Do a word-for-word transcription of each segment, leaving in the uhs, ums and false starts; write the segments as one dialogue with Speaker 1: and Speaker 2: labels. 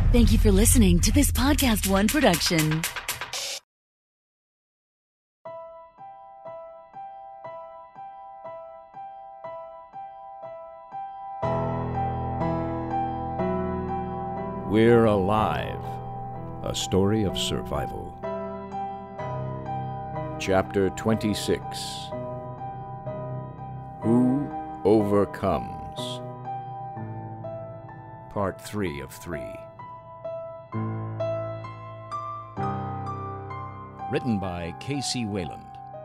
Speaker 1: Thank you for listening to this Podcast One production.
Speaker 2: We're Alive, a story of survival. Chapter twenty-six. Who Overcomes? Part three of three. Written by K C Wayland.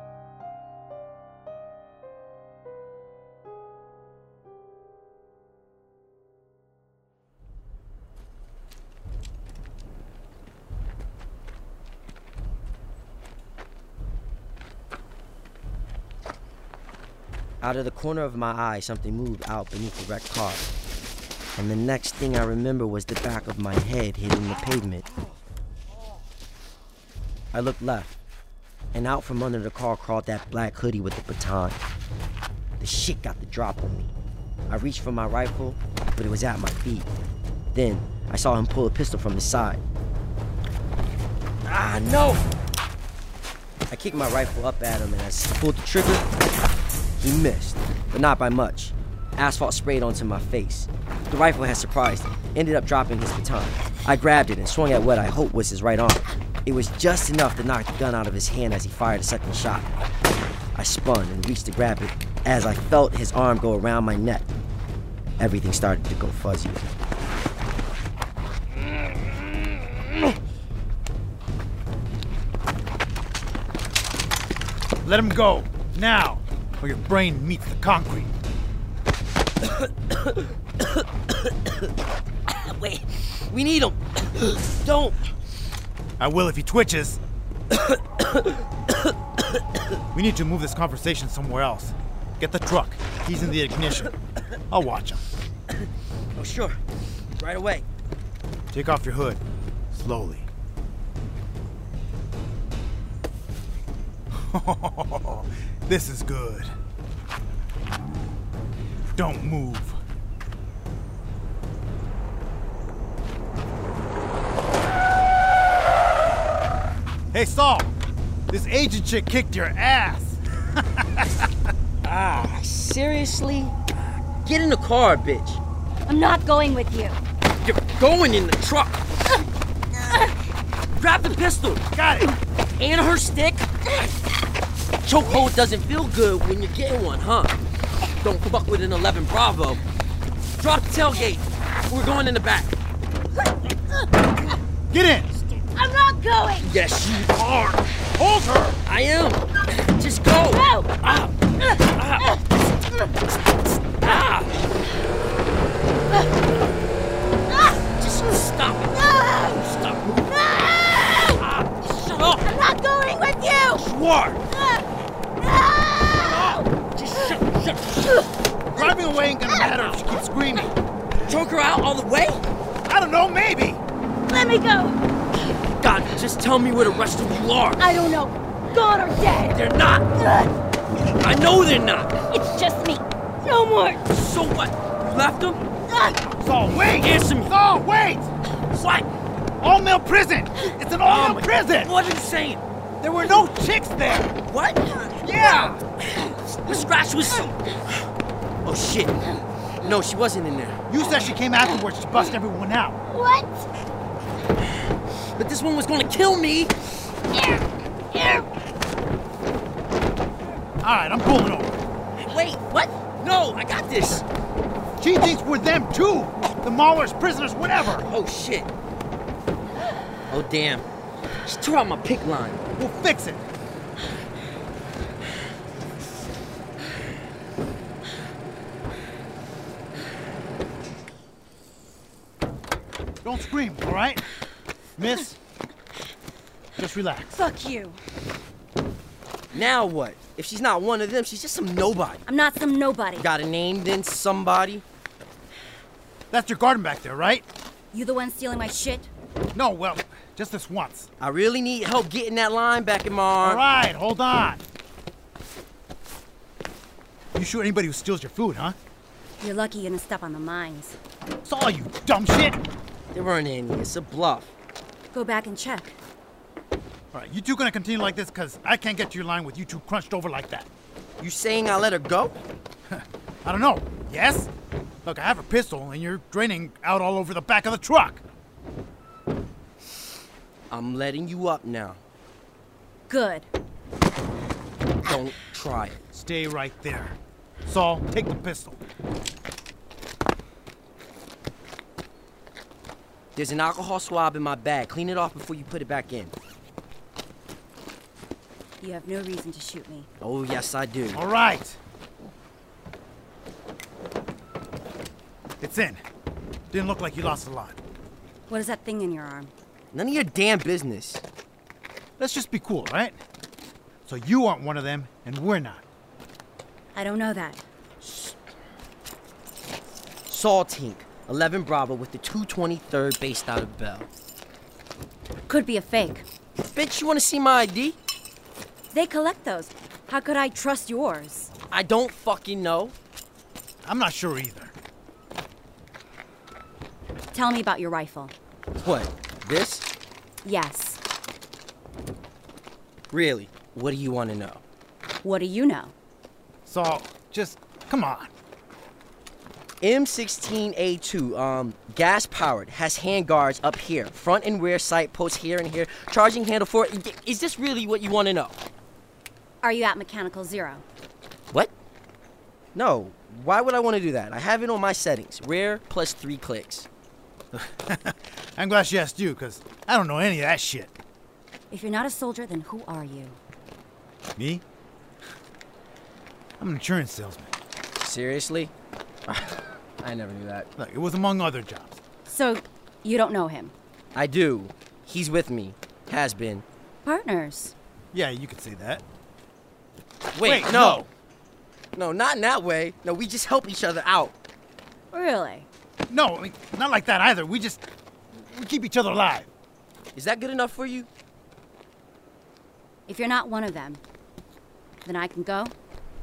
Speaker 3: Out of the corner of my eye, something moved out beneath the wrecked car. And the next thing I remember was the back of my head hitting the pavement. I looked left, and out from under the car crawled that black hoodie with the baton. The shit got the drop on me. I reached for my rifle, but it was at my feet. Then, I saw him pull a pistol from his side. Ah, no! I kicked my rifle up at him, and as he pulled the trigger, he missed, but not by much. Asphalt sprayed onto my face. The rifle had surprised him, ended up dropping his baton. I grabbed it and swung at what I hoped was his right arm. It was just enough to knock the gun out of his hand as he fired a second shot. I spun and reached to grab it as I felt his arm go around my neck. Everything started to go fuzzy.
Speaker 4: Let him go, now, or your brain meets the concrete.
Speaker 3: Wait, we need him. Don't.
Speaker 4: I will if he twitches. We need to move this conversation somewhere else. Get the truck. He's in the ignition. I'll watch him.
Speaker 3: Oh, sure. Right away.
Speaker 4: Take off your hood. Slowly. This is good. Don't move. Hey, Saul. This agent chick kicked your ass.
Speaker 3: Ah, seriously? Get in the car, bitch.
Speaker 5: I'm not going with you.
Speaker 3: You're going in the truck. Grab the pistol.
Speaker 4: Got it.
Speaker 3: And her stick. Chokehold doesn't feel good when you're getting one, huh? Don't fuck with an eleven Bravo. Drop the tailgate. We're going in the back.
Speaker 4: Get in.
Speaker 5: I'm not going.
Speaker 3: Yes, you are.
Speaker 4: Hold her.
Speaker 3: I am. Just go.
Speaker 5: No.
Speaker 3: Ah. Ah. Ah. Just stop it. Stop moving. Ah. Shut up.
Speaker 5: I'm not going with you.
Speaker 3: You are.
Speaker 5: No.
Speaker 3: Just shut, shut, shut.
Speaker 4: Driving away ain't gonna matter if she keeps screaming.
Speaker 3: Choke her out all the way?
Speaker 4: I don't know, maybe.
Speaker 5: Let me go.
Speaker 3: God, just tell me where the rest of you are.
Speaker 5: I don't know. Gone or dead.
Speaker 3: They're not. I know they're not.
Speaker 5: It's just me. No more.
Speaker 3: So what? You left them?
Speaker 4: Saul, wait.
Speaker 3: Answer me.
Speaker 4: Saul, wait.
Speaker 3: What?
Speaker 4: All-male prison. It's an
Speaker 3: Oh
Speaker 4: all-male
Speaker 3: my-
Speaker 4: prison.
Speaker 3: What are you saying?
Speaker 4: There were no chicks there.
Speaker 3: What?
Speaker 4: Yeah.
Speaker 3: The scratch was... Oh, shit. No, she wasn't in there.
Speaker 4: You said she came afterwards to bust everyone out.
Speaker 5: What?
Speaker 3: But this one was gonna kill me.
Speaker 5: Here. Here.
Speaker 4: All right, I'm pulling over.
Speaker 3: Wait, what? No, I got this.
Speaker 4: She thinks we're them too. The maulers, prisoners, whatever.
Speaker 3: Oh, shit. Oh, damn. She tore out my pick line.
Speaker 4: We'll fix it. Don't scream, all right? Miss, just relax.
Speaker 5: Fuck you.
Speaker 3: Now what? If she's not one of them, she's just some nobody.
Speaker 5: I'm not some nobody.
Speaker 3: Got a name, then somebody?
Speaker 4: That's your garden back there, right?
Speaker 5: You the one stealing my shit?
Speaker 4: No, well, just this once.
Speaker 3: I really need help getting that line back in my arm.
Speaker 4: All right, hold on. You shoot anybody who steals your food, huh?
Speaker 5: You're lucky you didn't step on the mines.
Speaker 4: Saw you, dumb shit.
Speaker 3: There weren't any. It's a bluff.
Speaker 5: Go back and check.
Speaker 4: All right, you two gonna continue like this? Because I can't get to your line with you two crunched over like that.
Speaker 3: You saying I'll let her go?
Speaker 4: I don't know. Yes? Look, I have a pistol, and you're draining out all over the back of the truck.
Speaker 3: I'm letting you up now.
Speaker 5: Good.
Speaker 3: Don't try it.
Speaker 4: Stay right there. Saul, take the pistol.
Speaker 3: There's an alcohol swab in my bag. Clean it off before you put it back in.
Speaker 5: You have no reason to shoot me.
Speaker 3: Oh, yes, I do.
Speaker 4: All right. It's in. Didn't look like you lost a lot.
Speaker 5: What is that thing in your arm?
Speaker 3: None of your damn business.
Speaker 4: Let's just be cool, right? So you aren't one of them, and we're not.
Speaker 5: I don't know that.
Speaker 3: Saul Tink, eleven Bravo with the two twenty-third based out of Bell.
Speaker 5: Could be a fake.
Speaker 3: Bitch, you want to see my I D?
Speaker 5: They collect those. How could I trust yours?
Speaker 3: I don't fucking know.
Speaker 4: I'm not sure either.
Speaker 5: Tell me about your rifle.
Speaker 3: What, this?
Speaker 5: Yes.
Speaker 3: Really? What do you want to know?
Speaker 5: What do you know?
Speaker 4: Saul, just come on.
Speaker 3: M sixteen A two, um, gas powered, has handguards up here, front and rear sight posts here and here, charging handle for it. Is this really what you want to know?
Speaker 5: Are you at Mechanical Zero?
Speaker 3: What? No. Why would I want to do that? I have it on my settings. Rear plus three clicks.
Speaker 4: I'm glad she asked you, because I don't know any of that shit.
Speaker 5: If you're not a soldier, then who are you?
Speaker 4: Me? I'm an insurance salesman.
Speaker 3: Seriously? I never knew that.
Speaker 4: Look, it was among other jobs.
Speaker 5: So, you don't know him?
Speaker 3: I do. He's with me. Has been.
Speaker 5: Partners.
Speaker 4: Yeah, you could say that.
Speaker 3: Wait,
Speaker 4: Wait,
Speaker 3: no. No, not in that way. No, we just help each other out.
Speaker 5: Really?
Speaker 4: No, I mean, not like that either. We just, we keep each other alive.
Speaker 3: Is that good enough for you?
Speaker 5: If you're not one of them, then I can go?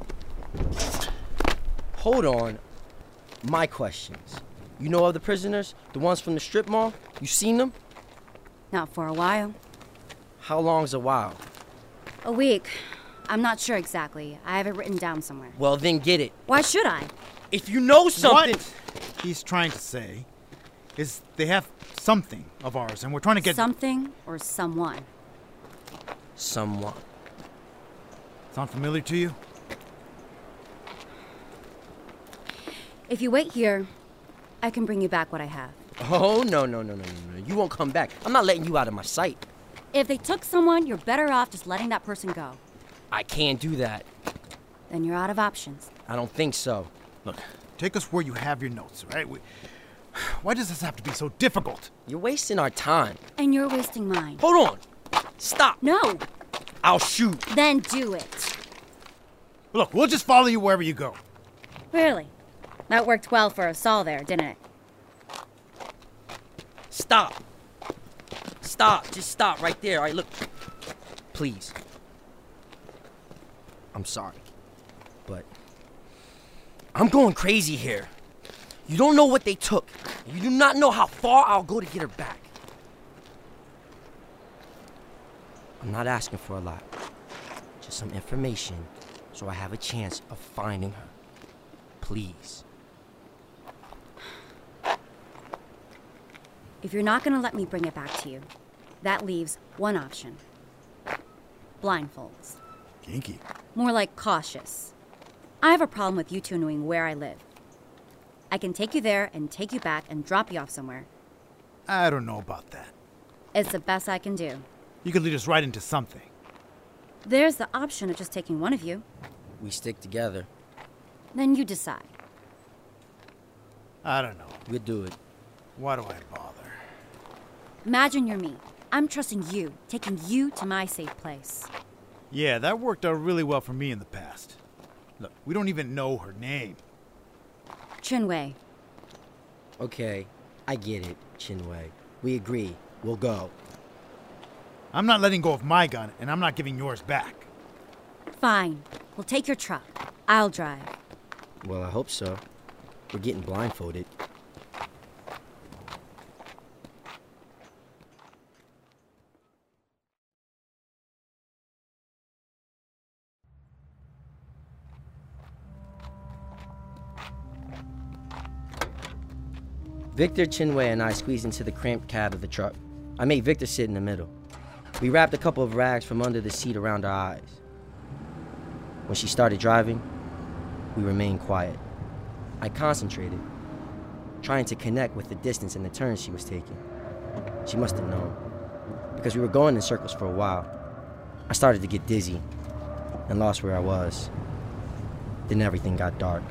Speaker 3: Hold on. My questions. You know of the prisoners? The ones from the strip mall? You seen them?
Speaker 5: Not for a while.
Speaker 3: How long's a while?
Speaker 5: A week. I'm not sure exactly. I have it written down somewhere.
Speaker 3: Well, then get it.
Speaker 5: Why should I?
Speaker 3: If you know something...
Speaker 4: What he's trying to say is they have something of ours, and we're trying to get...
Speaker 5: Something or someone?
Speaker 3: Someone.
Speaker 4: Sound familiar to you?
Speaker 5: If you wait here, I can bring you back what I have.
Speaker 3: Oh, no, no, no, no, no, no. You won't come back. I'm not letting you out of my sight.
Speaker 5: If they took someone, you're better off just letting that person go.
Speaker 3: I can't do that.
Speaker 5: Then you're out of options.
Speaker 3: I don't think so.
Speaker 4: Look, take us where you have your notes, right? We, why does this have to be so difficult?
Speaker 3: You're wasting our time.
Speaker 5: And you're wasting mine.
Speaker 3: Hold on. Stop.
Speaker 5: No!
Speaker 3: I'll shoot.
Speaker 5: Then do it.
Speaker 4: Look, we'll just follow you wherever you go.
Speaker 5: Really? That worked well for us all there, didn't it?
Speaker 3: Stop. Stop. Just stop right there. All right, look. Please. I'm sorry. But I'm going crazy here. You don't know what they took. You do not know how far I'll go to get her back. I'm not asking for a lot. Just some information so I have a chance of finding her. Please.
Speaker 5: If you're not gonna let me bring it back to you, that leaves one option. Blindfolds.
Speaker 4: Kinky.
Speaker 5: More like cautious. I have a problem with you two knowing where I live. I can take you there and take you back and drop you off somewhere.
Speaker 4: I don't know about that.
Speaker 5: It's the best I can do.
Speaker 4: You could lead us right into something.
Speaker 5: There's the option of just taking one of you.
Speaker 3: We stick together.
Speaker 5: Then you decide.
Speaker 4: I don't know.
Speaker 3: We'll do it.
Speaker 4: Why do I bother?
Speaker 5: Imagine you're me. I'm trusting you, taking you to my safe place.
Speaker 4: Yeah, that worked out really well for me in the past. Look, we don't even know her name.
Speaker 5: Chinwei.
Speaker 3: Okay, I get it, Chinwei. We agree. We'll go.
Speaker 4: I'm not letting go of my gun, and I'm not giving yours back.
Speaker 5: Fine. We'll take your truck. I'll drive.
Speaker 3: Well, I hope so. We're getting blindfolded. Victor, Chinwei, and I squeezed into the cramped cab of the truck. I made Victor sit in the middle. We wrapped a couple of rags from under the seat around our eyes. When she started driving, we remained quiet. I concentrated, trying to connect with the distance and the turns she was taking. She must have known, because we were going in circles for a while. I started to get dizzy and lost where I was. Then everything got dark.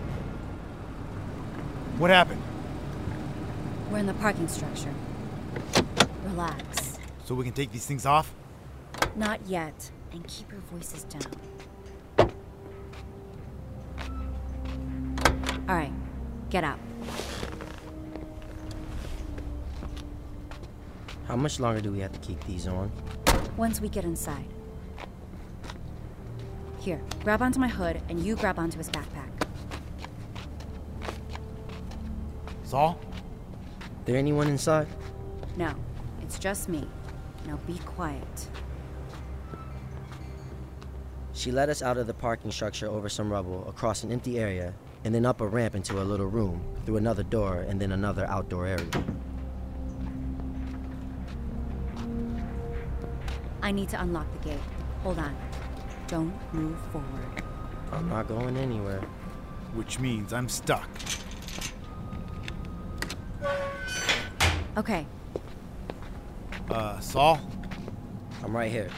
Speaker 4: What happened?
Speaker 5: We're in the parking structure. Relax.
Speaker 4: So we can take these things off?
Speaker 5: Not yet. And keep your voices down. All right, get out.
Speaker 3: How much longer do we have to keep these on?
Speaker 5: Once we get inside. Here, grab onto my hood, and you grab onto his backpack.
Speaker 4: Saul?
Speaker 3: There anyone inside?
Speaker 5: No, it's just me. Now be quiet.
Speaker 3: She led us out of the parking structure over some rubble, across an empty area, and then up a ramp into a little room, through another door, and then another outdoor area.
Speaker 5: I need to unlock the gate. Hold on. Don't move forward.
Speaker 3: I'm not going anywhere.
Speaker 4: Which means I'm stuck.
Speaker 5: Okay.
Speaker 4: Uh, Saul?
Speaker 3: I'm right here.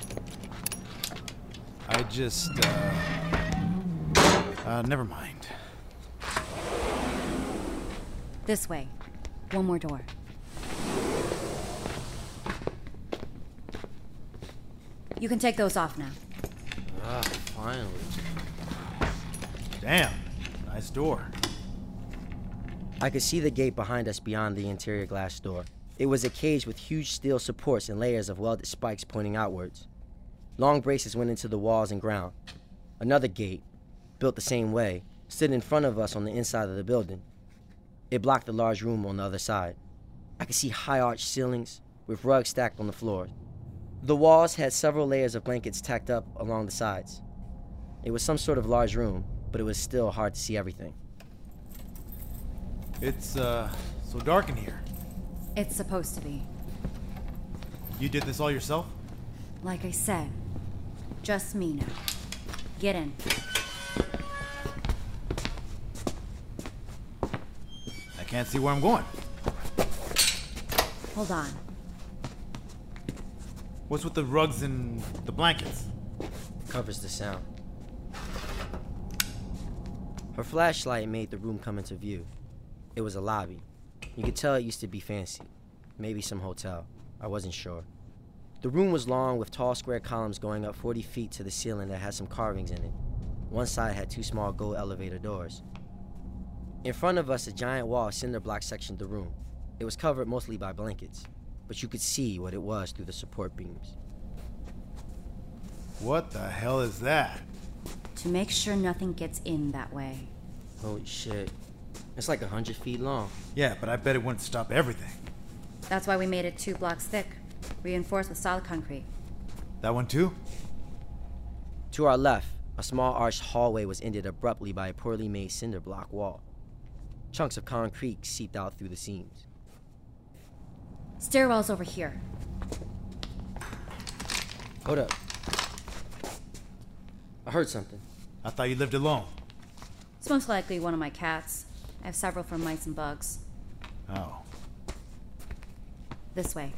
Speaker 4: I just, uh... Uh, never mind.
Speaker 5: This way. One more door. You can take those off now.
Speaker 3: Ah, finally.
Speaker 4: Damn, nice door.
Speaker 3: I could see the gate behind us beyond the interior glass door. It was a cage with huge steel supports and layers of welded spikes pointing outwards. Long braces went into the walls and ground. Another gate, built the same way, stood in front of us on the inside of the building. It blocked the large room on the other side. I could see high-arched ceilings with rugs stacked on the floor. The walls had several layers of blankets tacked up along the sides. It was some sort of large room, but it was still hard to see everything.
Speaker 4: It's, uh, so dark in here.
Speaker 5: It's supposed to be.
Speaker 4: You did this all yourself?
Speaker 5: Like I said, just me now. Get in.
Speaker 4: I can't see where I'm going.
Speaker 5: Hold on.
Speaker 4: What's with the rugs and the blankets?
Speaker 3: Covers the sound. Her flashlight made the room come into view. It was a lobby. You could tell it used to be fancy. Maybe some hotel. I wasn't sure. The room was long with tall square columns going up forty feet to the ceiling that had some carvings in it. One side had two small gold elevator doors. In front of us, a giant wall of cinder blocks sectioned the room. It was covered mostly by blankets, but you could see what it was through the support beams.
Speaker 4: What the hell is that?
Speaker 5: To make sure nothing gets in that way.
Speaker 3: Holy shit. It's like a hundred feet long.
Speaker 4: Yeah, but I bet it wouldn't stop everything.
Speaker 5: That's why we made it two blocks thick, reinforced with solid concrete.
Speaker 4: That one too?
Speaker 3: To our left, a small arched hallway was ended abruptly by a poorly made cinder block wall. Chunks of concrete seeped out through the seams.
Speaker 5: Stairwell's over here.
Speaker 3: Hold up. I heard something.
Speaker 4: I thought you lived alone.
Speaker 5: It's most likely one of my cats. I have several for mice and bugs.
Speaker 4: Oh.
Speaker 5: This way.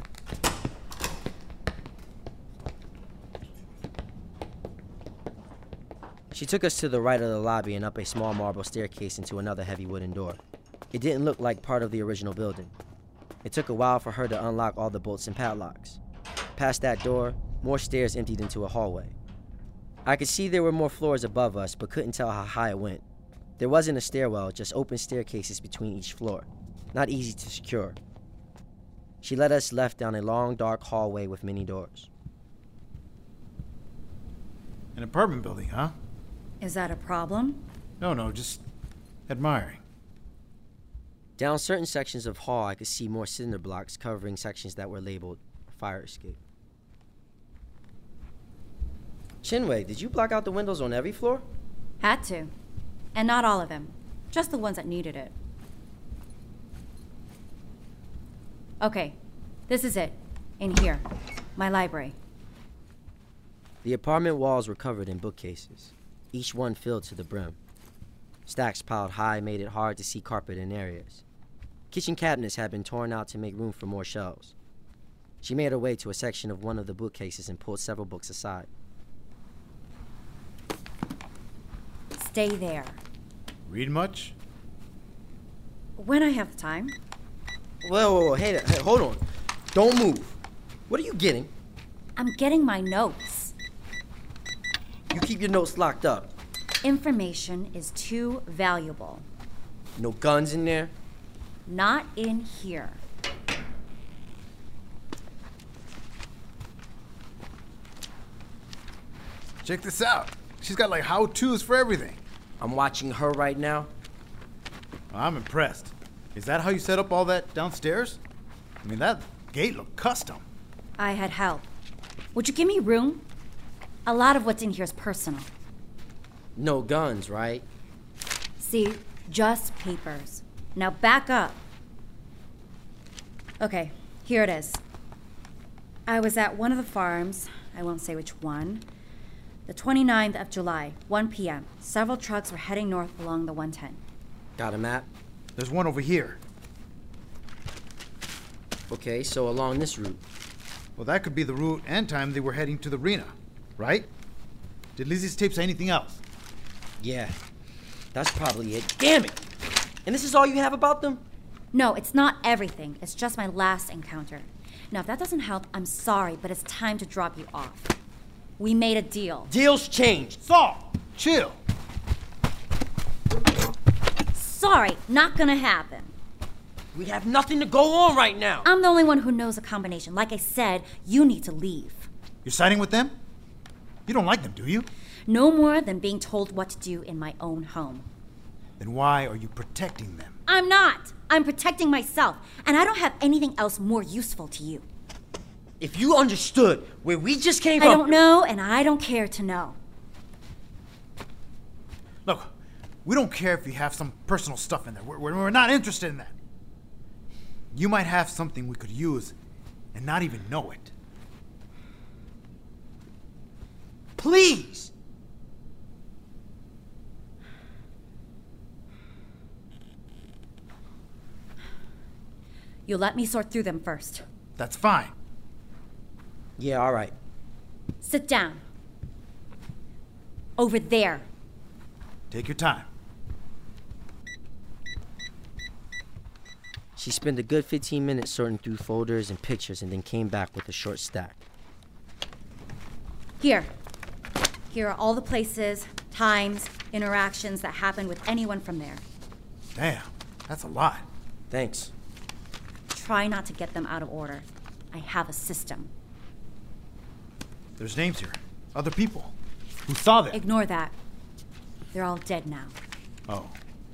Speaker 3: She took us to the right of the lobby and up a small marble staircase into another heavy wooden door. It didn't look like part of the original building. It took a while for her to unlock all the bolts and padlocks. Past that door, more stairs emptied into a hallway. I could see there were more floors above us, but couldn't tell how high it went. There wasn't a stairwell, just open staircases between each floor. Not easy to secure. She led us left down a long, dark hallway with many doors.
Speaker 4: An apartment building, huh?
Speaker 5: Is that a problem?
Speaker 4: No, no, just admiring.
Speaker 3: Down certain sections of hall, I could see more cinder blocks covering sections that were labeled fire escape. Chinwei, did you block out the windows on every floor?
Speaker 5: Had to. And not all of them. Just the ones that needed it. Okay, this is it. In here. My library.
Speaker 3: The apartment walls were covered in bookcases, each one filled to the brim. Stacks piled high made it hard to see carpet in areas. Kitchen cabinets had been torn out to make room for more shelves. She made her way to a section of one of the bookcases and pulled several books aside.
Speaker 5: Stay there.
Speaker 4: Read much?
Speaker 5: When I have the time.
Speaker 3: Whoa, whoa, whoa, hey, hey, hold on. Don't move. What are you getting?
Speaker 5: I'm getting my notes.
Speaker 3: You keep your notes locked up.
Speaker 5: Information is too valuable.
Speaker 3: No guns in there?
Speaker 5: Not in here.
Speaker 4: Check this out. She's got like how-tos for everything.
Speaker 3: I'm watching her right now.
Speaker 4: I'm impressed. Is that how you set up all that downstairs? I mean, that gate looked custom.
Speaker 5: I had help. Would you give me room? A lot of what's in here is personal.
Speaker 3: No guns, right?
Speaker 5: See, just papers. Now back up. Okay, here it is. I was at one of the farms, I won't say which one, the twenty-ninth of July, one p.m. Several trucks were heading north along the one ten.
Speaker 3: Got a map?
Speaker 4: There's one over here.
Speaker 3: Okay, so along this route.
Speaker 4: Well, that could be the route and time they were heading to the arena, right? Did Lizzie's tape say anything else?
Speaker 3: Yeah, that's probably it. Damn it! And this is all you have about them?
Speaker 5: No, it's not everything. It's just my last encounter. Now, if that doesn't help, I'm sorry, but it's time to drop you off. We made a deal.
Speaker 3: Deals changed.
Speaker 4: Saul, chill.
Speaker 5: Sorry, not gonna happen.
Speaker 3: We have nothing to go on right now.
Speaker 5: I'm the only one who knows a combination. Like I said, you need to leave.
Speaker 4: You're siding with them? You don't like them, do you?
Speaker 5: No more than being told what to do in my own home.
Speaker 4: Then why are you protecting them?
Speaker 5: I'm not. I'm protecting myself, and I don't have anything else more useful to you.
Speaker 3: If you understood where we just came
Speaker 5: I
Speaker 3: from...
Speaker 5: I don't know, and I don't care to know.
Speaker 4: Look, we don't care if you have some personal stuff in there. We're, we're not interested in that. You might have something we could use and not even know it.
Speaker 3: Please!
Speaker 5: You let me sort through them first.
Speaker 4: That's fine.
Speaker 3: Yeah, all right.
Speaker 5: Sit down. Over there.
Speaker 4: Take your time.
Speaker 3: She spent a good fifteen minutes sorting through folders and pictures and then came back with a short stack.
Speaker 5: Here. Here are all the places, times, interactions that happened with anyone from there.
Speaker 4: Damn, that's a lot.
Speaker 3: Thanks.
Speaker 5: Try not to get them out of order. I have a system.
Speaker 4: There's names here. Other people. Who saw them?
Speaker 5: Ignore that. They're all dead now.
Speaker 4: Oh.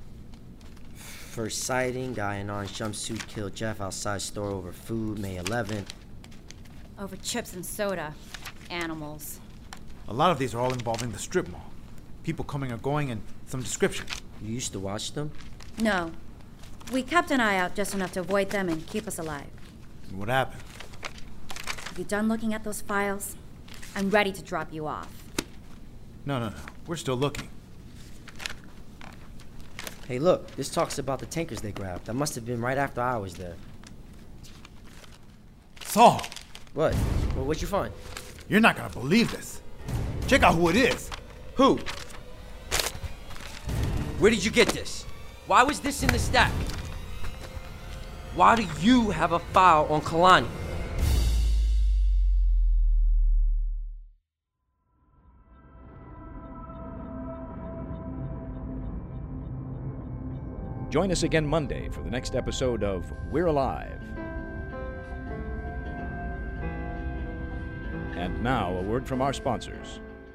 Speaker 3: First sighting, guy in orange jumpsuit killed Jeff outside store over food, May eleventh.
Speaker 5: Over chips and soda. Animals.
Speaker 4: A lot of these are all involving the strip mall. People coming or going and some description.
Speaker 3: You used to watch them?
Speaker 5: No. We kept an eye out just enough to avoid them and keep us alive.
Speaker 4: And what happened?
Speaker 5: Have you done looking at those files? I'm ready to drop you off.
Speaker 4: No, no, no. We're still looking.
Speaker 3: Hey, look, this talks about the tankers they grabbed. That must have been right after I was there.
Speaker 4: Saul!
Speaker 3: What? Well, what'd you find?
Speaker 4: You're not gonna believe this. Check out who it is.
Speaker 3: Who? Where did you get this? Why was this in the stack? Why do you have a file on Kalani?
Speaker 2: Join us again Monday for the next episode of We're Alive. And now, a word from our sponsors.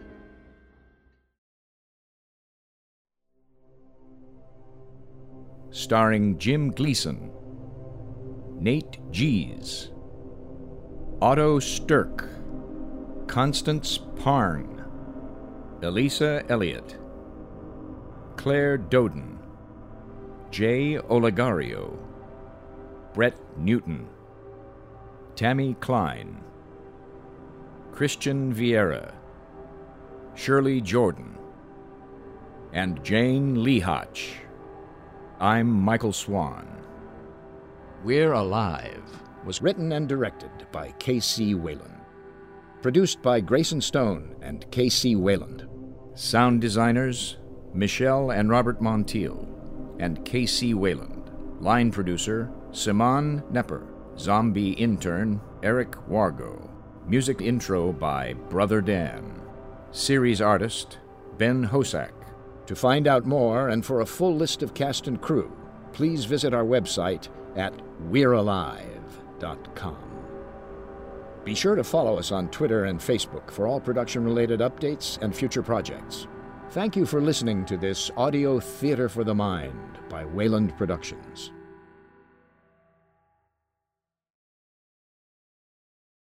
Speaker 2: Starring Jim Gleason, Nate Gies, Otto Stirk, Constance Parn, Elisa Elliott, Claire Doden, Jay Olegario, Brett Newton, Tammy Klein, Christian Vieira, Shirley Jordan, and Jane Lehotch. I'm Michael Swan. We're Alive was written and directed by K C. Wayland. Produced by Grayson Stone and K C. Wayland. Sound designers, Michelle and Robert Montiel, and K C. Wayland. Line producer, Simon Nepper. Zombie intern, Eric Wargo. Music intro by Brother Dan. Series artist, Ben Hosak. To find out more and for a full list of cast and crew, please visit our website at we're alive dot com. Be sure to follow us on Twitter and Facebook for all production-related updates and future projects. Thank you for listening to this Audio Theater for the Mind by Wayland Productions.